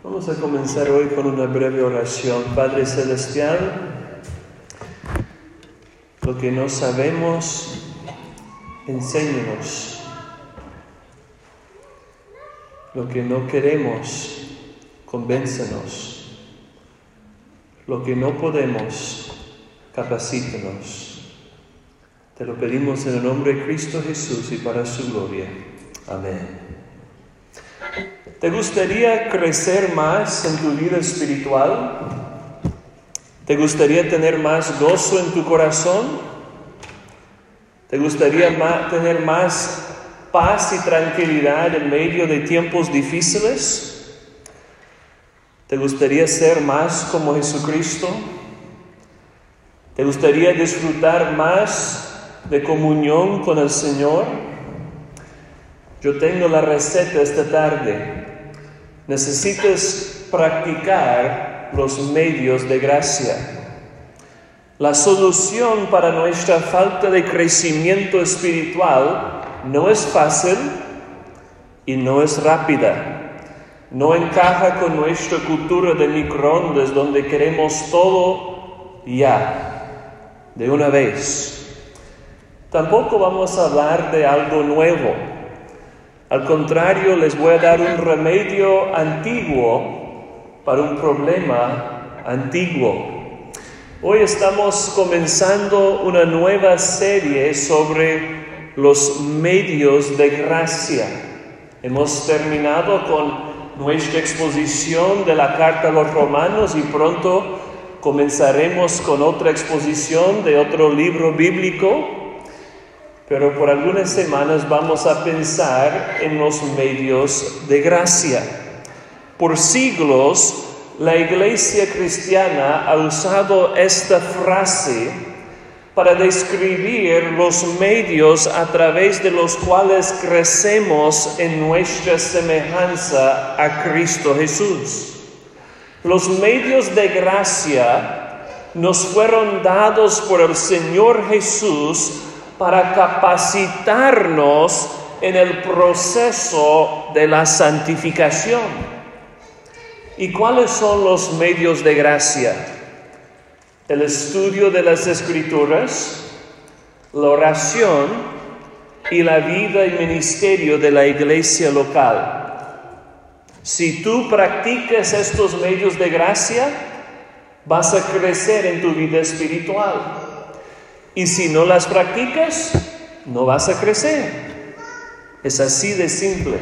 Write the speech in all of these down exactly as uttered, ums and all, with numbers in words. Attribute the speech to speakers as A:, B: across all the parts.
A: Vamos a comenzar hoy con una breve oración. Padre Celestial, lo que no sabemos, enséñanos. Lo que no queremos, convéncenos. Lo que no podemos, capacítanos. Te lo pedimos en el nombre de Cristo Jesús y para su gloria. Amén. ¿Te gustaría crecer más en tu vida espiritual? ¿Te gustaría tener más gozo en tu corazón? ¿Te gustaría ma- tener más paz y tranquilidad en medio de tiempos difíciles? ¿Te gustaría ser más como Jesucristo? ¿Te gustaría disfrutar más de comunión con el Señor? Yo tengo la receta esta tarde. Necesitas practicar los medios de gracia. La solución para nuestra falta de crecimiento espiritual no es fácil y no es rápida. No encaja con nuestra cultura de microondas donde queremos todo ya, de una vez. Tampoco vamos a hablar de algo nuevo. Al contrario, les voy a dar un remedio antiguo para un problema antiguo. Hoy estamos comenzando una nueva serie sobre los medios de gracia. Hemos terminado con nuestra exposición de la carta a los Romanos y pronto comenzaremos con otra exposición de otro libro bíblico. Pero por algunas semanas vamos a pensar en los medios de gracia. Por siglos, la Iglesia cristiana ha usado esta frase para describir los medios a través de los cuales crecemos en nuestra semejanza a Cristo Jesús. Los medios de gracia nos fueron dados por el Señor Jesús para capacitarnos en el proceso de la santificación. ¿Y cuáles son los medios de gracia? El estudio de las Escrituras, la oración y la vida y ministerio de la iglesia local. Si tú practicas estos medios de gracia, vas a crecer en tu vida espiritual. Y si no las practicas, no vas a crecer. Es así de simple.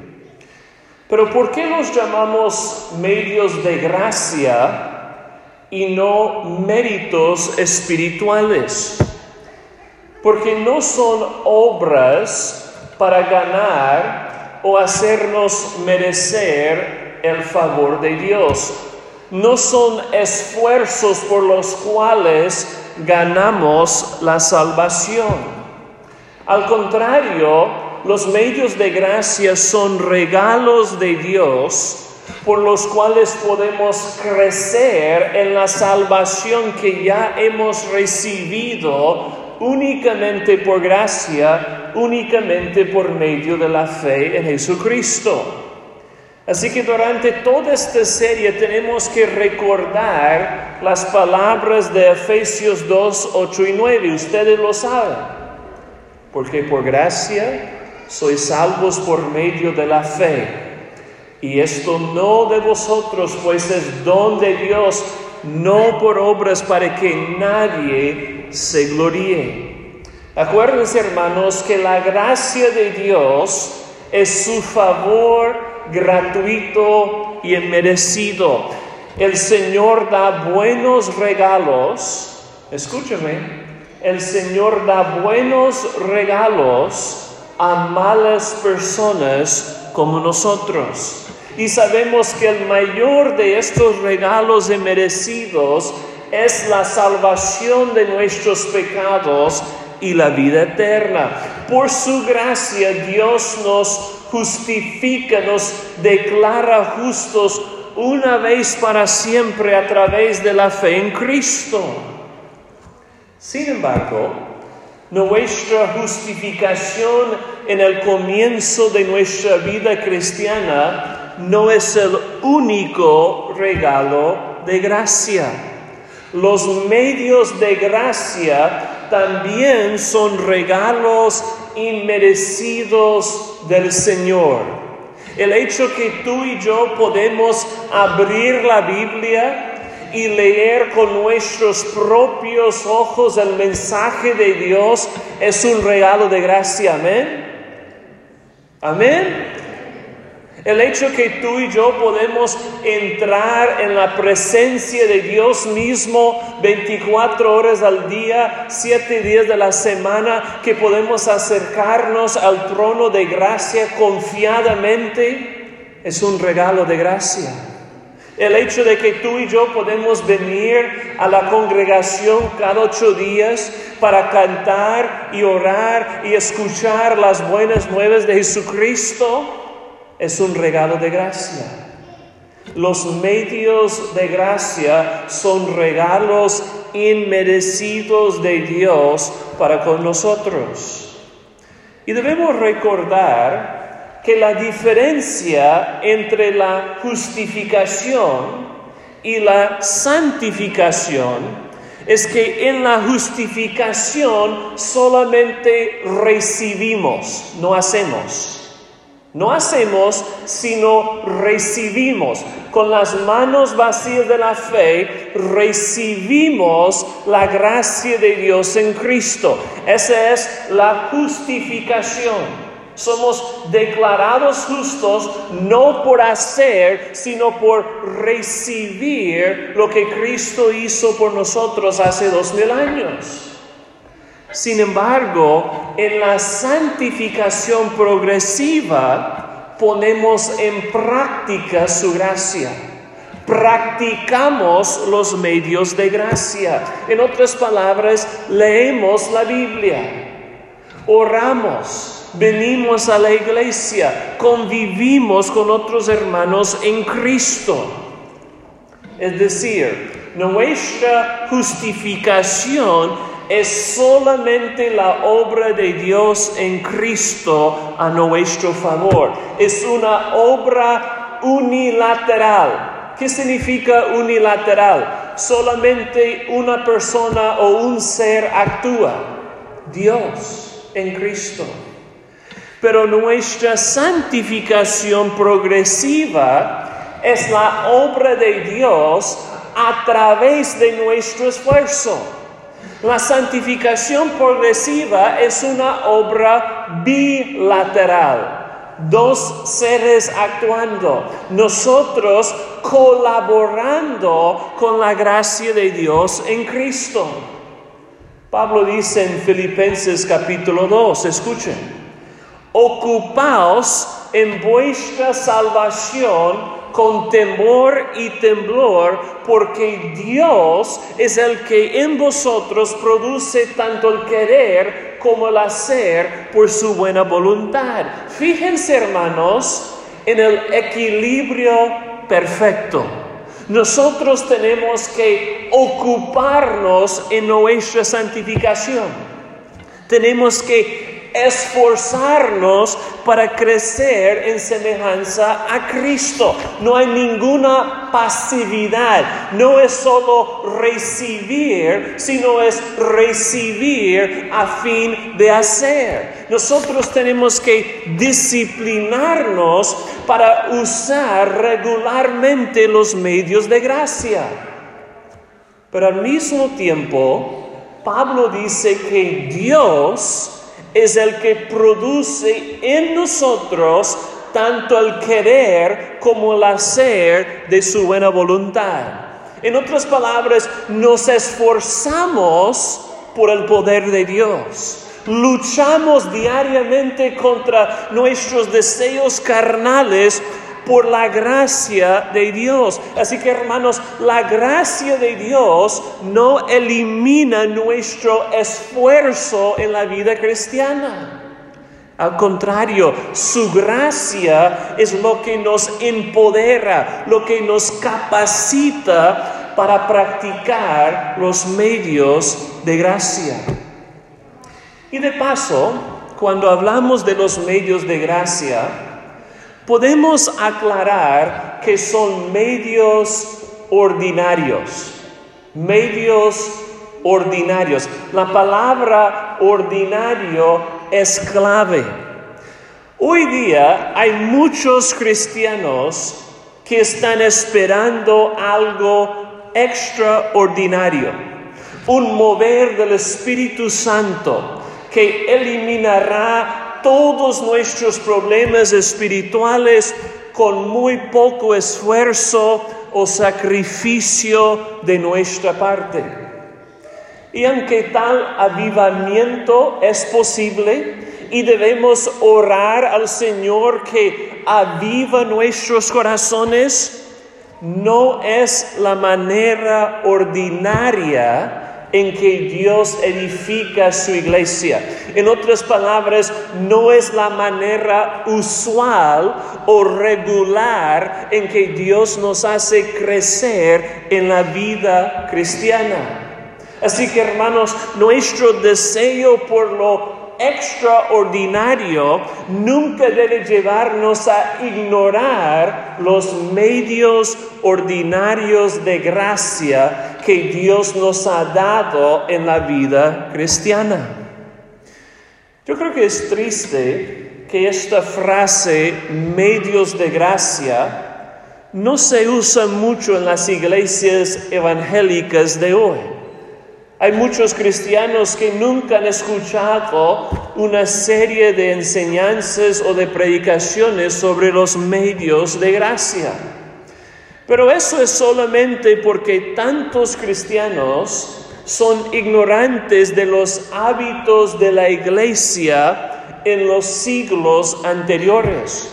A: Pero ¿por qué los llamamos medios de gracia y no méritos espirituales? Porque no son obras para ganar o hacernos merecer el favor de Dios. No son esfuerzos por los cuales ganamos la salvación. Al contrario, los medios de gracia son regalos de Dios por los cuales podemos crecer en la salvación que ya hemos recibido únicamente por gracia, únicamente por medio de la fe en Jesucristo. Así que durante toda esta serie tenemos que recordar las palabras de Efesios dos, ocho y nueve. Ustedes lo saben. Porque por gracia sois salvos por medio de la fe. Y esto no de vosotros, pues es don de Dios, no por obras para que nadie se gloríe. Acuérdense, hermanos, que la gracia de Dios es su favor gratuito y inmerecido. El Señor da buenos regalos. Escúchame. El Señor da buenos regalos a malas personas como nosotros. Y sabemos que el mayor de estos regalos inmerecidos es la salvación de nuestros pecados y la vida eterna. Por su gracia, Dios nos justifica, nos declara justos una vez para siempre a través de la fe en Cristo. Sin embargo, nuestra justificación en el comienzo de nuestra vida cristiana no es el único regalo de gracia. Los medios de gracia también son regalos inmerecidos del Señor. El hecho que tú y yo podemos abrir la Biblia y leer con nuestros propios ojos el mensaje de Dios es un regalo de gracia. Amén. Amén. El hecho que tú y yo podemos entrar en la presencia de Dios mismo veinticuatro horas al día, siete días de la semana, que podemos acercarnos al trono de gracia confiadamente, es un regalo de gracia. El hecho de que tú y yo podemos venir a la congregación cada ocho días para cantar y orar y escuchar las buenas nuevas de Jesucristo es un regalo de gracia. Los medios de gracia son regalos inmerecidos de Dios para con nosotros. Y debemos recordar que la diferencia entre la justificación y la santificación es que en la justificación solamente recibimos, no hacemos. No hacemos, sino recibimos. Con las manos vacías de la fe, recibimos la gracia de Dios en Cristo. Esa es la justificación. Somos declarados justos no por hacer, sino por recibir lo que Cristo hizo por nosotros hace dos mil años. Sin embargo, en la santificación progresiva ponemos en práctica su gracia. Practicamos los medios de gracia. En otras palabras, leemos la Biblia, oramos, venimos a la iglesia, convivimos con otros hermanos en Cristo. Es decir, nuestra justificación es solamente la obra de Dios en Cristo a nuestro favor. Es una obra unilateral. ¿Qué significa unilateral? Solamente una persona o un ser actúa. Dios en Cristo. Pero nuestra santificación progresiva es la obra de Dios a través de nuestro esfuerzo. La santificación progresiva es una obra bilateral. Dos seres actuando. Nosotros colaborando con la gracia de Dios en Cristo. Pablo dice en Filipenses capítulo dos, escuchen. Ocupaos en vuestra salvación con temor y temblor, porque Dios es el que en vosotros produce tanto el querer como el hacer por su buena voluntad. Fíjense, hermanos, en el equilibrio perfecto. Nosotros tenemos que ocuparnos en nuestra santificación. Tenemos que esforzarnos para crecer en semejanza a Cristo. No hay ninguna pasividad. No es solo recibir, sino es recibir a fin de hacer. Nosotros tenemos que disciplinarnos para usar regularmente los medios de gracia. Pero al mismo tiempo, Pablo dice que Dios es el que produce en nosotros tanto el querer como el hacer de su buena voluntad. En otras palabras, nos esforzamos por el poder de Dios. Luchamos diariamente contra nuestros deseos carnales por la gracia de Dios. Así que, hermanos, la gracia de Dios no elimina nuestro esfuerzo en la vida cristiana. Al contrario, su gracia es lo que nos empodera, lo que nos capacita para practicar los medios de gracia. Y de paso, cuando hablamos de los medios de gracia, podemos aclarar que son medios ordinarios. Medios ordinarios. La palabra ordinario es clave. Hoy día hay muchos cristianos que están esperando algo extraordinario, un mover del Espíritu Santo que eliminará todos nuestros problemas espirituales con muy poco esfuerzo o sacrificio de nuestra parte. Y aunque tal avivamiento es posible y debemos orar al Señor que aviva nuestros corazones, no es la manera ordinaria en que Dios edifica su iglesia. En otras palabras, no es la manera usual o regular en que Dios nos hace crecer en la vida cristiana. Así que, hermanos, nuestro deseo por lo extraordinario nunca debe llevarnos a ignorar los medios ordinarios de gracia que Dios nos ha dado en la vida cristiana. Yo creo que es triste que esta frase, medios de gracia, no se usa mucho en las iglesias evangélicas de hoy. Hay muchos cristianos que nunca han escuchado una serie de enseñanzas o de predicaciones sobre los medios de gracia. Pero eso es solamente porque tantos cristianos son ignorantes de los hábitos de la iglesia en los siglos anteriores.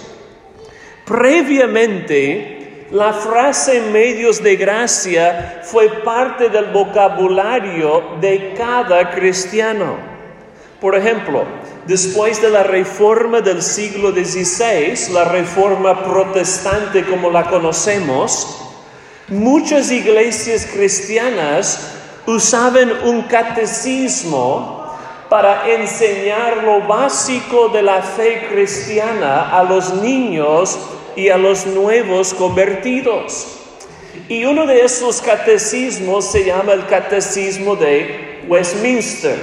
A: Previamente, la frase medios de gracia fue parte del vocabulario de cada cristiano. Por ejemplo, después de la reforma del siglo dieciséis, la reforma protestante como la conocemos, muchas iglesias cristianas usaban un catecismo para enseñar lo básico de la fe cristiana a los niños y a los nuevos convertidos. Y uno de esos catecismos se llama el Catecismo de Westminster.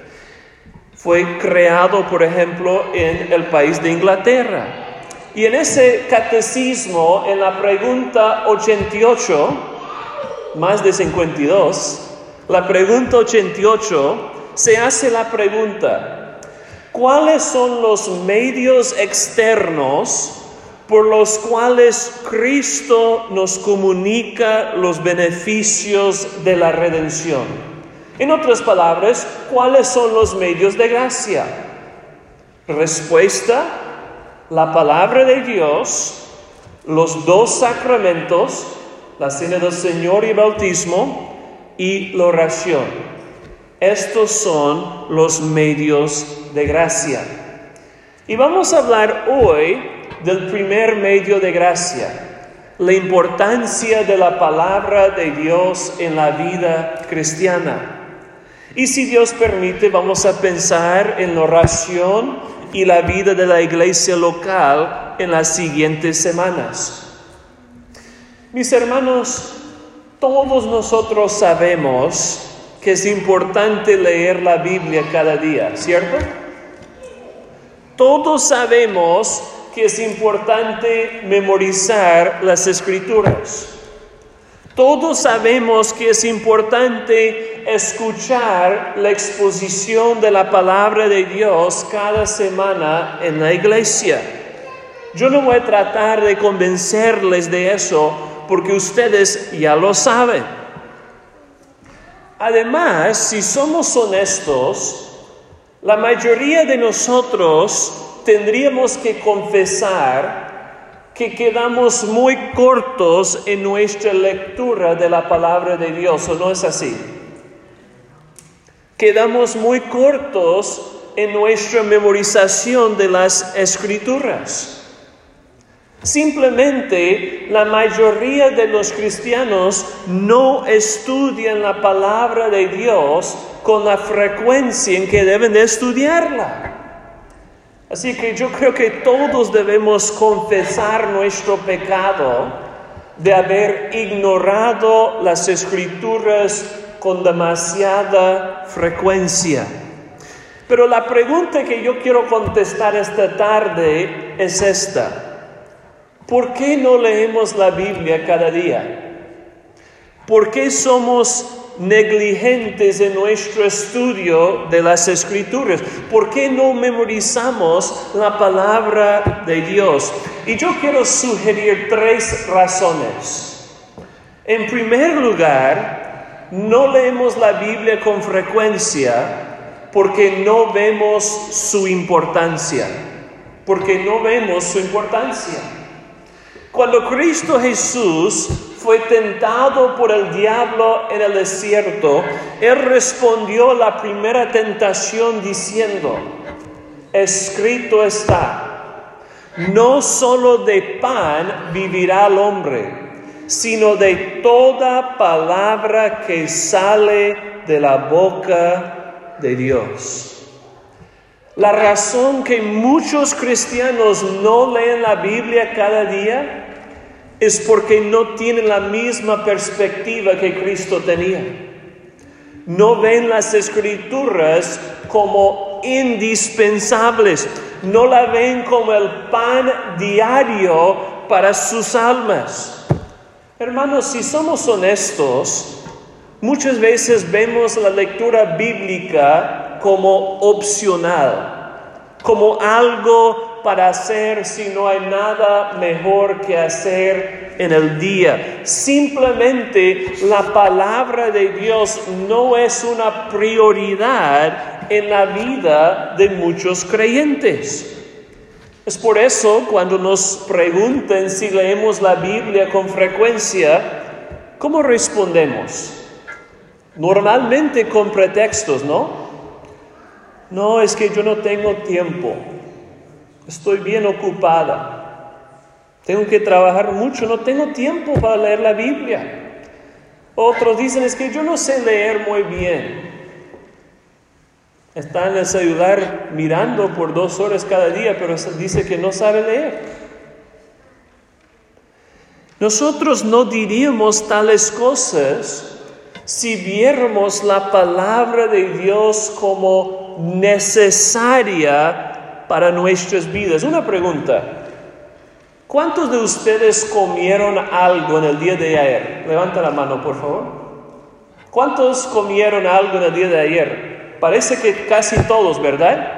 A: Fue creado, por ejemplo, en el país de Inglaterra. Y en ese catecismo, en la pregunta ochenta y ocho, más de cincuenta y dos, la pregunta ochenta y ocho, se hace la pregunta: ¿cuáles son los medios externos por los cuales Cristo nos comunica los beneficios de la redención? En otras palabras, ¿cuáles son los medios de gracia? Respuesta: la palabra de Dios, los dos sacramentos, la cena del Señor y el bautismo, y la oración. Estos son los medios de gracia. Y vamos a hablar hoy del primer medio de gracia, la importancia de la palabra de Dios en la vida cristiana. Y si Dios permite, vamos a pensar en la oración y la vida de la iglesia local en las siguientes semanas. Mis hermanos, todos nosotros sabemos que es importante leer la Biblia cada día, ¿cierto? Todos sabemos que es importante memorizar las Escrituras. Todos sabemos que es importante escuchar la exposición de la palabra de Dios cada semana en la iglesia. Yo no voy a tratar de convencerles de eso porque ustedes ya lo saben. Además, si somos honestos, la mayoría de nosotros tendríamos que confesar que quedamos muy cortos en nuestra lectura de la palabra de Dios, ¿o no es así? Quedamos muy cortos en nuestra memorización de las Escrituras. Simplemente la mayoría de los cristianos no estudian la palabra de Dios con la frecuencia en que deben de estudiarla. Así que yo creo que todos debemos confesar nuestro pecado de haber ignorado las Escrituras con demasiada frecuencia. Pero la pregunta que yo quiero contestar esta tarde es esta: ¿por qué no leemos la Biblia cada día? ¿Por qué somos negligentes en nuestro estudio de las Escrituras? ¿Por qué no memorizamos la palabra de Dios? Y yo quiero sugerir tres razones. En primer lugar, no leemos la Biblia con frecuencia porque no vemos su importancia. Porque no vemos su importancia. Cuando Cristo Jesús fue tentado por el diablo en el desierto, Él respondió a la primera tentación diciendo: escrito está, no solo de pan vivirá el hombre, sino de toda palabra que sale de la boca de Dios. La razón que muchos cristianos no leen la Biblia cada día es porque no tienen la misma perspectiva que Cristo tenía. No ven las Escrituras como indispensables. No la ven como el pan diario para sus almas. Hermanos, si somos honestos, muchas veces vemos la lectura bíblica como opcional, como algo para hacer si no hay nada mejor que hacer en el día. Simplemente la palabra de Dios no es una prioridad en la vida de muchos creyentes. Es por eso cuando nos preguntan si leemos la Biblia con frecuencia, ¿cómo respondemos? Normalmente con pretextos, ¿no? No, es que yo no tengo tiempo. Estoy bien ocupada. Tengo que trabajar mucho. No tengo tiempo para leer la Biblia. Otros dicen, es que yo no sé leer muy bien. Está en el celular mirando por dos horas cada día, pero dice que no sabe leer. Nosotros no diríamos tales cosas si viéramos la palabra de Dios como necesaria para nuestras vidas. Una pregunta: ¿cuántos de ustedes comieron algo en el día de ayer? Levanta la mano, por favor. ¿Cuántos comieron algo en el día de ayer? Parece que casi todos, ¿verdad?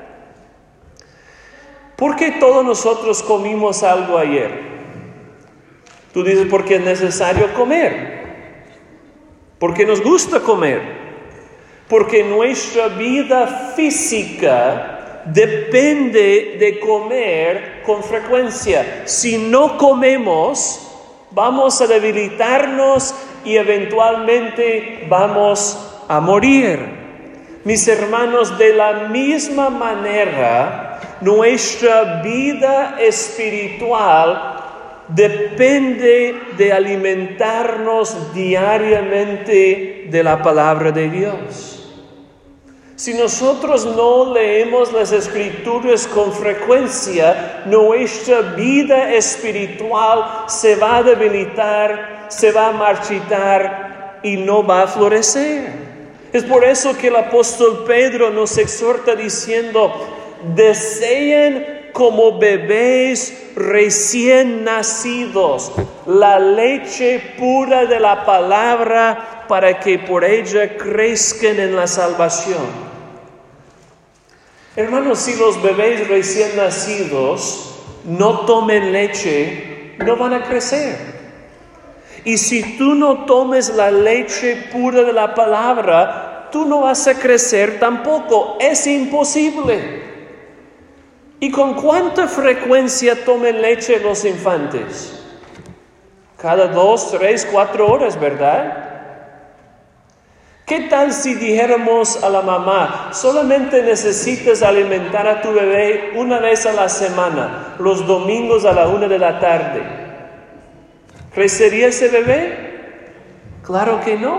A: ¿Por qué todos nosotros comimos algo ayer? Tú dices, porque es necesario comer. Porque nos gusta comer. Porque nuestra vida física depende de comer con frecuencia. Si no comemos, vamos a debilitarnos y eventualmente vamos a morir. Mis hermanos, de la misma manera, nuestra vida espiritual depende de alimentarnos diariamente de la palabra de Dios. Si nosotros no leemos las Escrituras con frecuencia, nuestra vida espiritual se va a debilitar, se va a marchitar y no va a florecer. Es por eso que el apóstol Pedro nos exhorta diciendo: deseen como bebés recién nacidos la leche pura de la palabra para que por ella crezcan en la salvación. Hermanos, si los bebés recién nacidos no tomen leche, no van a crecer. Y si tú no tomes la leche pura de la palabra, tú no vas a crecer tampoco. Es imposible. ¿Y con cuánta frecuencia toman leche los infantes? Cada dos, tres, cuatro horas, ¿verdad? ¿Qué tal si dijéramos a la mamá, solamente necesitas alimentar a tu bebé una vez a la semana, los domingos a la una de la tarde? ¿Crecería ese bebé? Claro que no.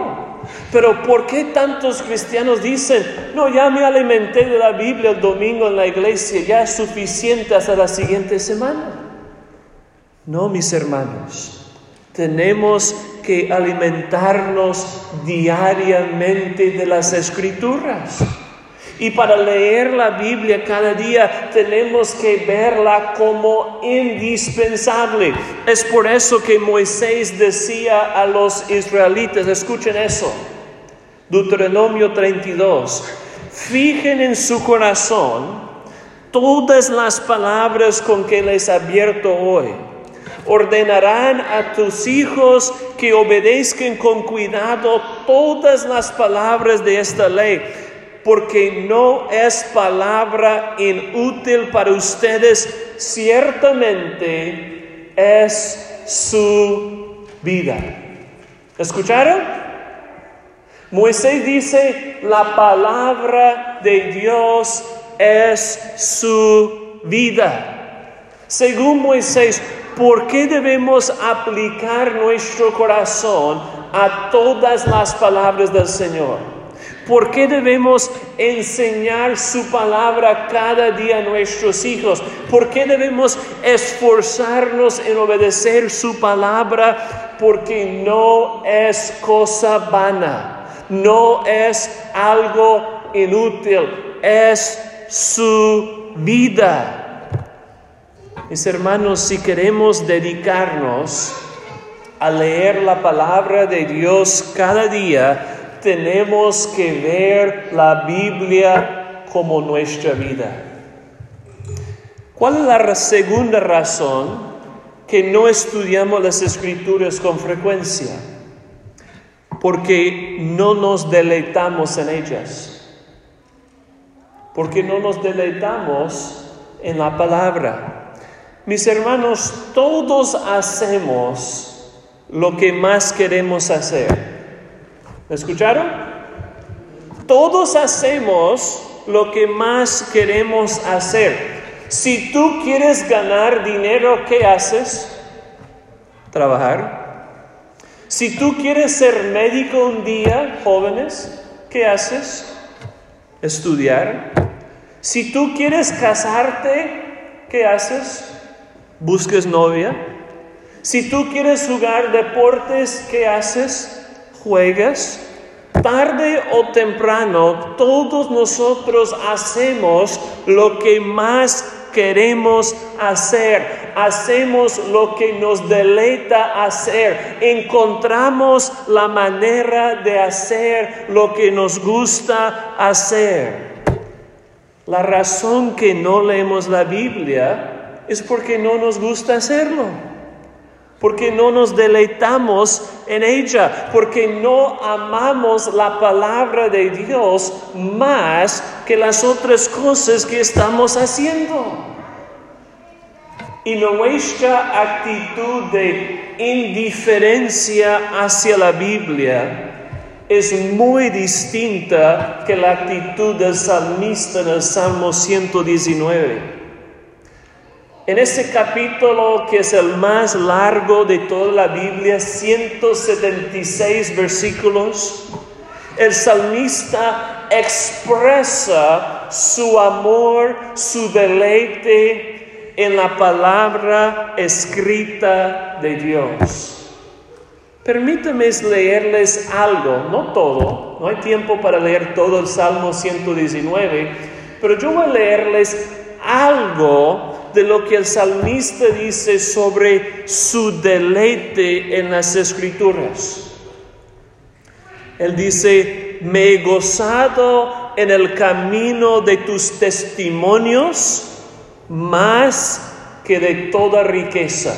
A: Pero ¿por qué tantos cristianos dicen, no, ya me alimenté de la Biblia el domingo en la iglesia, ya es suficiente hasta la siguiente semana? No, mis hermanos, tenemos que alimentarnos diariamente de las Escrituras. Y para leer la Biblia cada día tenemos que verla como indispensable. Es por eso que Moisés decía a los israelitas, escuchen eso, Deuteronomio treinta y dos, fijen en su corazón todas las palabras con que les advierto hoy. Ordenarán a tus hijos que obedezcan con cuidado todas las palabras de esta ley, porque no es palabra inútil para ustedes, ciertamente es su vida. ¿Escucharon? Moisés dice, la palabra de Dios es su vida. Según Moisés, ¿por qué debemos aplicar nuestro corazón a todas las palabras del Señor? ¿Por qué debemos enseñar su palabra cada día a nuestros hijos? ¿Por qué debemos esforzarnos en obedecer su palabra? Porque no es cosa vana, no es algo inútil, es su vida. Mis hermanos, si queremos dedicarnos a leer la palabra de Dios cada día, tenemos que ver la Biblia como nuestra vida. ¿Cuál es la segunda razón que no estudiamos las Escrituras con frecuencia? Porque no nos deleitamos en ellas. Porque no nos deleitamos en la palabra. Mis hermanos, todos hacemos lo que más queremos hacer. ¿Me escucharon? Todos hacemos lo que más queremos hacer. Si tú quieres ganar dinero, ¿qué haces? Trabajar. Si tú quieres ser médico un día, jóvenes, ¿qué haces? Estudiar. Si tú quieres casarte, ¿qué haces? Buscas novia. Si tú quieres jugar deportes, ¿qué haces? Juegas. Tarde o temprano, todos nosotros hacemos lo que más queremos hacer. Hacemos lo que nos deleita hacer. Encontramos la manera de hacer lo que nos gusta hacer. La razón que no leemos la Biblia es porque no nos gusta hacerlo. Porque no nos deleitamos en ella, porque no amamos la palabra de Dios más que las otras cosas que estamos haciendo. Y nuestra actitud de indiferencia hacia la Biblia es muy distinta que la actitud del salmista en el Salmo ciento diecinueve. En ese capítulo, que es el más largo de toda la Biblia, ciento setenta y seis versículos, el salmista expresa su amor, su deleite en la palabra escrita de Dios. Permítanme leerles algo, no todo, no hay tiempo para leer todo el Salmo ciento diecinueve, pero yo voy a leerles algo de lo que el salmista dice sobre su deleite en las Escrituras. Él dice, me he gozado en el camino de tus testimonios más que de toda riqueza.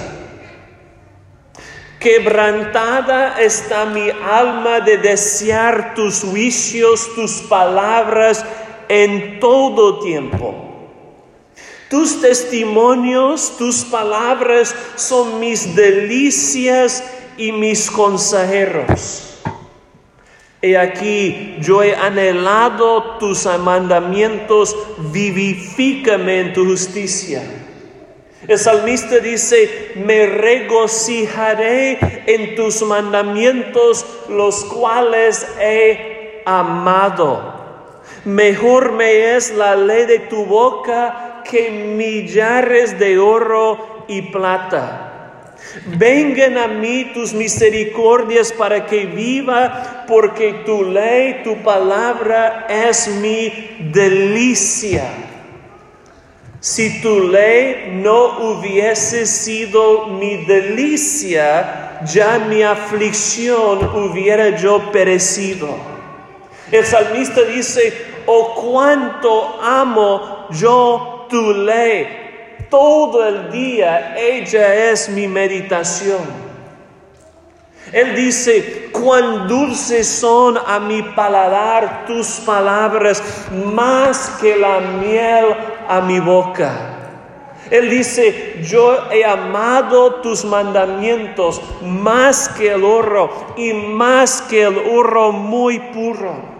A: Quebrantada está mi alma de desear tus juicios, tus palabras en todo tiempo. Tus testimonios, tus palabras son mis delicias y mis consejeros. He aquí, yo he anhelado tus mandamientos, vivifícame en tu justicia. El salmista dice, me regocijaré en tus mandamientos, los cuales he amado. Mejor me es la ley de tu boca que millares de oro y plata. Vengan a mí tus misericordias para que viva, porque tu ley, tu palabra es mi delicia. Si tu ley no hubiese sido mi delicia, ya mi aflicción hubiera yo perecido. El salmista dice, oh cuánto amo yo tu ley. Todo el día ella es mi meditación. Él dice, cuán dulces son a mi paladar tus palabras, más que la miel a mi boca. Él dice, yo he amado tus mandamientos más que el oro y más que el oro muy puro.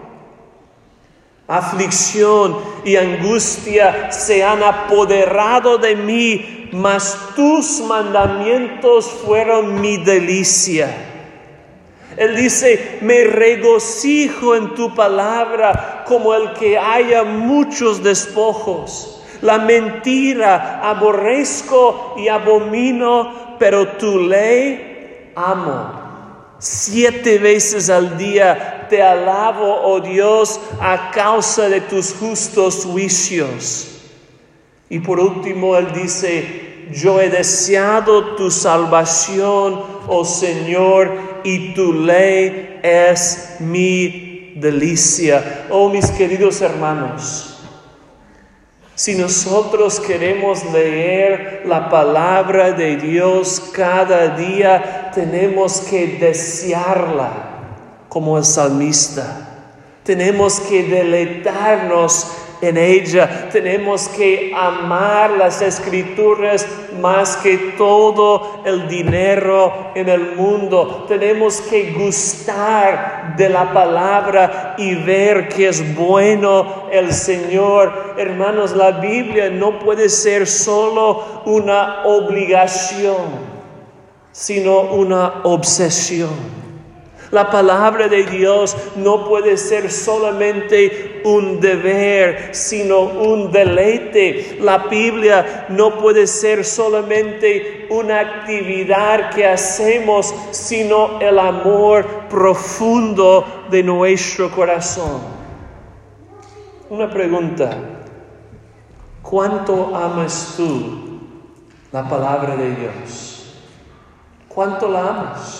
A: Aflicción y angustia se han apoderado de mí, mas tus mandamientos fueron mi delicia. Él dice, me regocijo en tu palabra como el que haya muchos despojos. La mentira aborrezco y abomino, pero tu ley amo. Siete veces al día te alabo, oh Dios, a causa de tus justos juicios. Y por último, Él dice, yo he deseado tu salvación, oh Señor, y tu ley es mi delicia. Oh, mis queridos hermanos, si nosotros queremos leer la palabra de Dios cada día, tenemos que desearla como el salmista. Tenemos que deleitarnos en ella. Tenemos que amar las Escrituras más que todo el dinero en el mundo. Tenemos que gustar de la palabra y ver que es bueno el Señor. Hermanos, la Biblia no puede ser solo una obligación, sino una obsesión. La palabra de Dios no puede ser solamente un deber, sino un deleite. La Biblia no puede ser solamente una actividad que hacemos, sino el amor profundo de nuestro corazón. Una pregunta: ¿cuánto amas tú la palabra de Dios? ¿Cuánto la amas?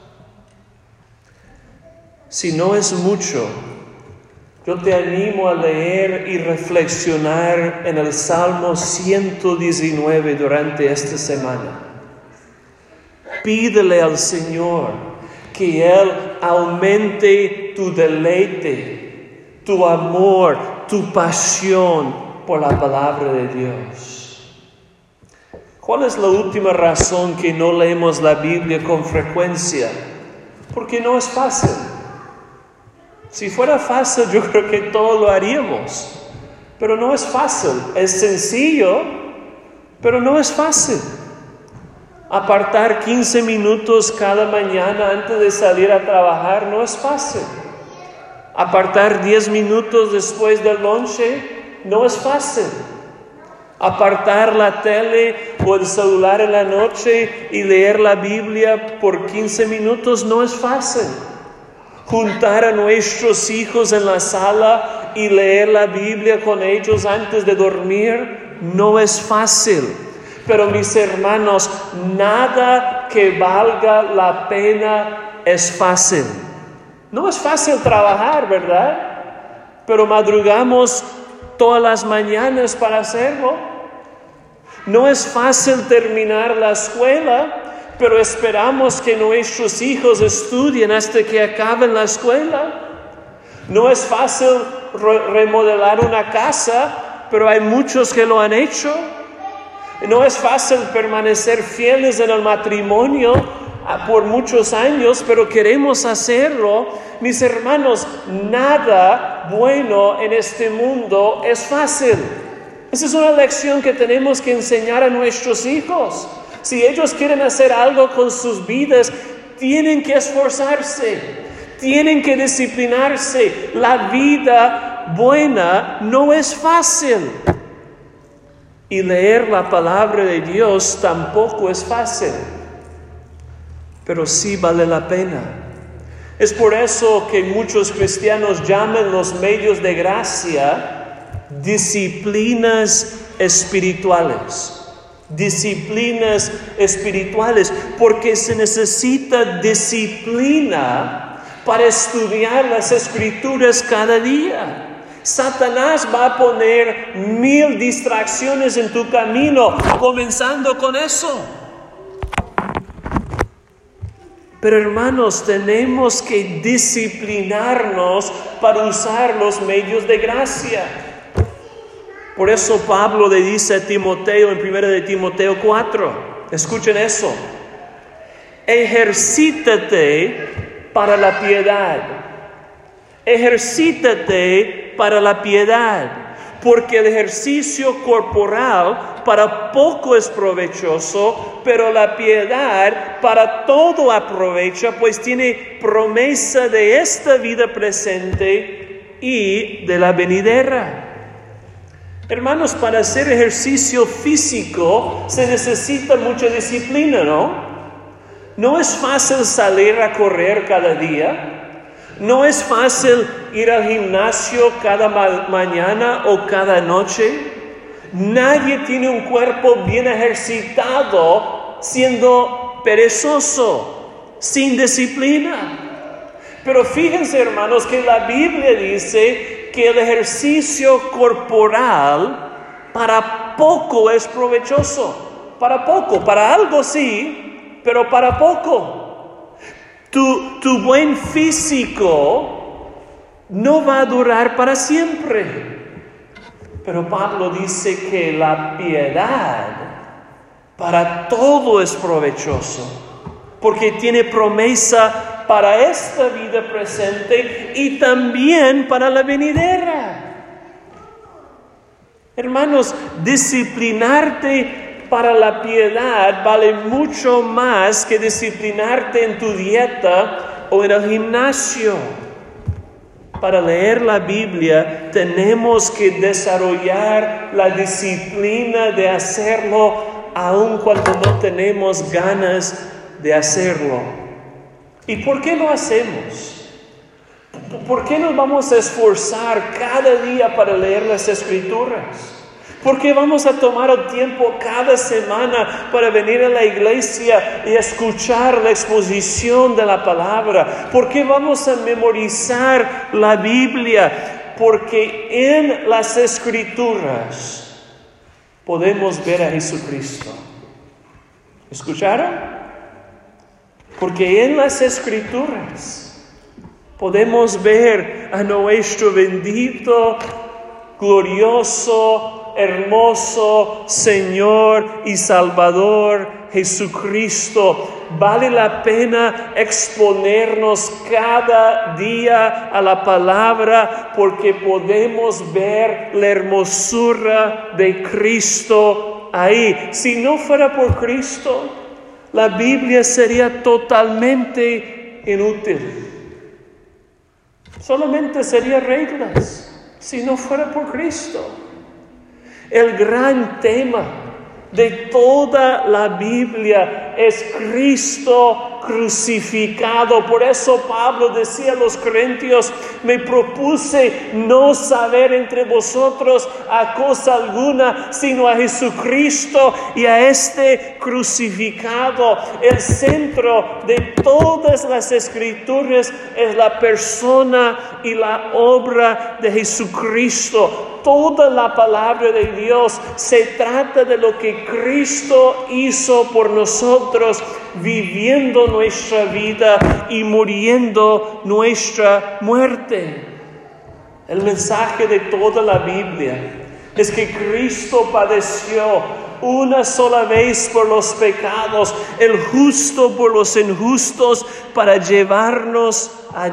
A: Si no es mucho, yo te animo a leer y reflexionar en el Salmo ciento diecinueve durante esta semana. Pídele al Señor que Él aumente tu deleite, tu amor, tu pasión por la palabra de Dios. ¿Cuál es la última razón que no leemos la Biblia con frecuencia? Porque no es fácil. Si fuera fácil, yo creo que todo lo haríamos. Pero no es fácil. Es sencillo, pero no es fácil. Apartar quince minutos cada mañana antes de salir a trabajar no es fácil. Apartar diez minutos después del lonche no es fácil. Apartar la tele o el celular en la noche y leer la Biblia por quince minutos no es fácil. Juntar a nuestros hijos en la sala y leer la Biblia con ellos antes de dormir no es fácil. Pero mis hermanos, nada que valga la pena es fácil. No es fácil trabajar, ¿verdad? Pero madrugamos todas las mañanas para hacerlo. No es fácil terminar la escuela, pero esperamos que nuestros hijos estudien hasta que acaben la escuela. No es fácil re- remodelar una casa, pero hay muchos que lo han hecho. No es fácil permanecer fieles en el matrimonio por muchos años, pero queremos hacerlo. Mis hermanos, nada bueno en este mundo es fácil. Esa es una lección que tenemos que enseñar a nuestros hijos. Si ellos quieren hacer algo con sus vidas, tienen que esforzarse, tienen que disciplinarse. La vida buena no es fácil. Y leer la palabra de Dios tampoco es fácil, pero sí vale la pena. Es por eso que muchos cristianos llaman los medios de gracia disciplinas espirituales. Disciplinas espirituales, porque se necesita disciplina para estudiar las Escrituras cada día. Satanás va a poner mil distracciones en tu camino, comenzando con eso. Pero hermanos, tenemos que disciplinarnos para usar los medios de gracia. Por eso Pablo le dice a Timoteo en primera de Timoteo cuatro, escuchen eso: ejercítate para la piedad. Ejercítate para la piedad, porque el ejercicio corporal para poco es provechoso, pero la piedad para todo aprovecha, pues tiene promesa de esta vida presente y de la venidera. Hermanos, para hacer ejercicio físico se necesita mucha disciplina, ¿no? No es fácil salir a correr cada día. No es fácil ir al gimnasio cada ma- mañana o cada noche. Nadie tiene un cuerpo bien ejercitado siendo perezoso, sin disciplina. Pero fíjense, hermanos, que la Biblia dice que el ejercicio corporal para poco es provechoso. Para poco, para algo sí, pero para poco. Tu, tu buen físico no va a durar para siempre. Pero Pablo dice que la piedad para todo es provechoso, porque tiene promesa para esta vida presente y también para la venidera. Hermanos, disciplinarte para la piedad vale mucho más que disciplinarte en tu dieta o en el gimnasio. Para leer la Biblia tenemos que desarrollar la disciplina de hacerlo aun cuando no tenemos ganas de hacerlo. ¿Y por qué lo hacemos? ¿Por qué nos vamos a esforzar cada día para leer las Escrituras? ¿Por qué vamos a tomar el tiempo cada semana para venir a la iglesia y escuchar la exposición de la palabra? ¿Por qué vamos a memorizar la Biblia? Porque en las Escrituras podemos ver a Jesucristo. ¿Escucharon? Porque en las Escrituras podemos ver a nuestro bendito, glorioso, hermoso Señor y Salvador Jesucristo. Vale la pena exponernos cada día a la palabra, porque podemos ver la hermosura de Cristo ahí. Si no fuera por Cristo, la Biblia sería totalmente inútil. Solamente sería reglas si no fuera por Cristo. El gran tema de toda la Biblia es Cristo crucificado. Por eso Pablo decía a los corintios: me propuse no saber entre vosotros a cosa alguna, sino a Jesucristo y a este crucificado. El centro de todas las Escrituras es la persona y la obra de Jesucristo. Toda la palabra de Dios se trata de lo que Cristo hizo por nosotros, viviendo nuestra vida y muriendo nuestra muerte. El mensaje de toda la Biblia es que Cristo padeció una sola vez por los pecados, el justo por los injustos, para llevarnos a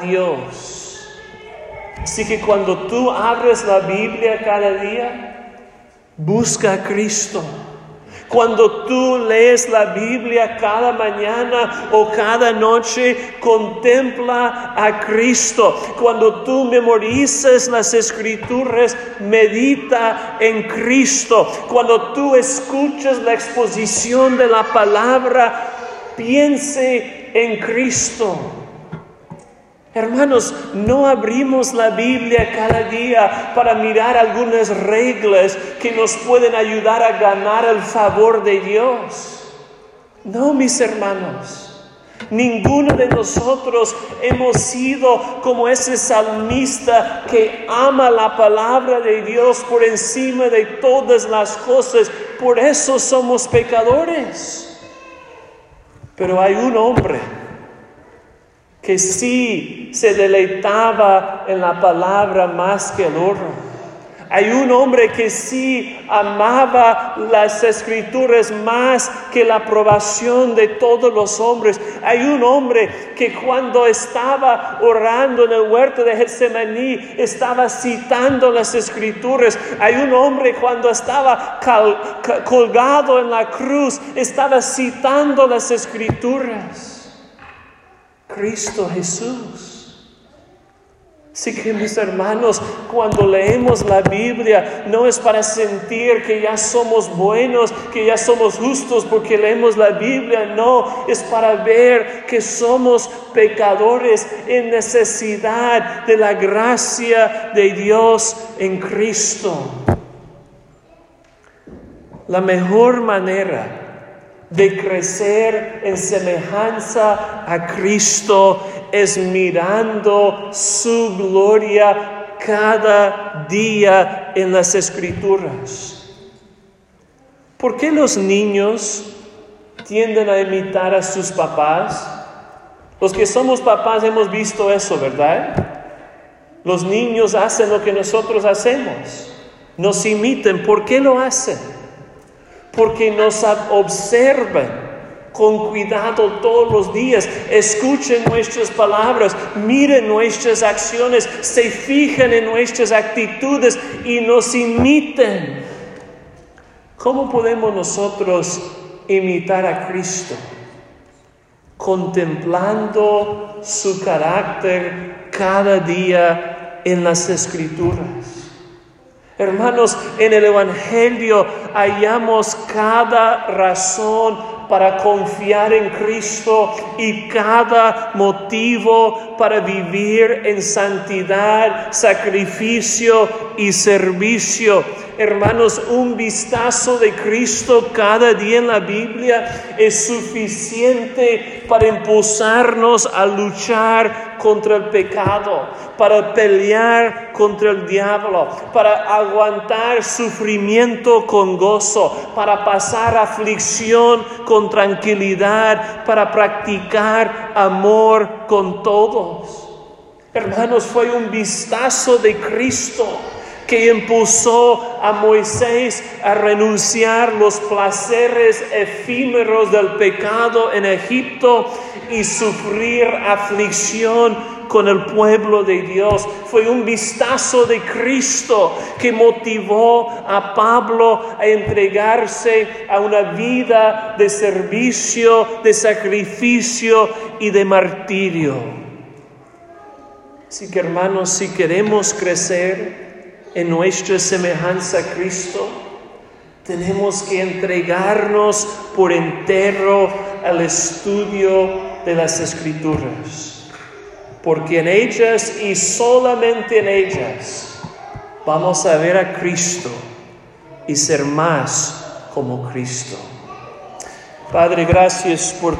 A: Dios. Así que cuando tú abres la Biblia cada día, Busca a Cristo. Cuando tú lees la Biblia cada mañana o cada noche, contempla a Cristo. Cuando tú memorizas las Escrituras, medita en Cristo. Cuando tú escuchas la exposición de la palabra, piense en Cristo. Hermanos, no abrimos la Biblia cada día para mirar algunas reglas que nos pueden ayudar a ganar el favor de Dios. No, mis hermanos, ninguno de nosotros hemos sido como ese salmista que ama la palabra de Dios por encima de todas las cosas. Por eso somos pecadores. Pero hay un hombre que sí se deleitaba en la palabra más que el oro. Hay un hombre que sí amaba las Escrituras más que la aprobación de todos los hombres. Hay un hombre que cuando estaba orando en el huerto de Getsemaní estaba citando las Escrituras. Hay un hombre cuando estaba cal, cal, colgado en la cruz estaba citando las Escrituras. Cristo Jesús. Así que, mis hermanos, cuando leemos la Biblia, no es para sentir que ya somos buenos, que ya somos justos porque leemos la Biblia. No, es para ver que somos pecadores en necesidad de la gracia de Dios en Cristo. La mejor manera de crecer en semejanza a Cristo es mirando su gloria cada día en las Escrituras. ¿Por qué los niños tienden a imitar a sus papás? Los que somos papás hemos visto eso, ¿verdad? Los niños hacen lo que nosotros hacemos, nos imitan. ¿Por qué lo hacen? Porque nos observan con cuidado todos los días, escuchen nuestras palabras, miren nuestras acciones, se fijan en nuestras actitudes y nos imitan. ¿Cómo podemos nosotros imitar a Cristo? Contemplando su carácter cada día en las Escrituras. Hermanos, en el Evangelio hallamos cada razón para confiar en Cristo y cada motivo para vivir en santidad, sacrificio y servicio. Hermanos, un vistazo de Cristo cada día en la Biblia es suficiente para impulsarnos a luchar contra el pecado, para pelear contra el diablo, para aguantar sufrimiento con gozo, para pasar aflicción con tranquilidad, para practicar amor con todos. Hermanos, fue un vistazo de Cristo que impulsó a Moisés a renunciar los placeres efímeros del pecado en Egipto y sufrir aflicción con el pueblo de Dios. Fue un vistazo de Cristo que motivó a Pablo a entregarse a una vida de servicio, de sacrificio y de martirio. Así que, hermanos, si queremos crecer en nuestra semejanza a Cristo, tenemos que entregarnos por entero al estudio de las Escrituras, porque en ellas y solamente en ellas vamos a ver a Cristo y ser más como Cristo. Padre, gracias por